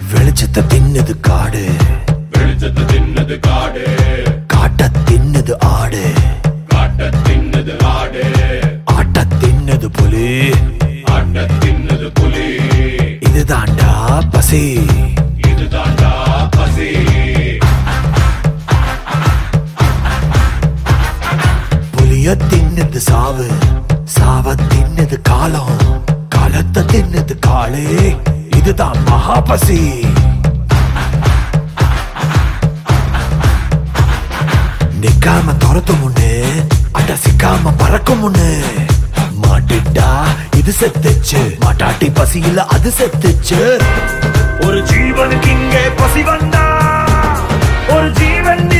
வெளிச்சத்தை தின்னது காடு, வெளிச்சத்தை தின்னது காடு, காட்ட தின்னது ஆடு, காட்ட தின்னது ஆடு, ஆட்ட தின்னது புலி, ஆட்ட தின்னது புலி. இதுதாண்டா பசி, இதுதாண்டா பசி. புலிய தின்னது சாவு, சாவ தின்னது காலம், காலத்தை தின்னது காளே, இதுதான் மகாபசி. நிக்காம துரத்தும் முன்னு, அட சிக்காம பறக்கும் முன்னு, மாட்டிட்டா இது செத்துச்சு, மாட்டாட்டி பசியில அது செத்துச்சு. ஒரு ஜீவனுக்கு இங்கே பசி வந்தா, ஒரு ஜீவன்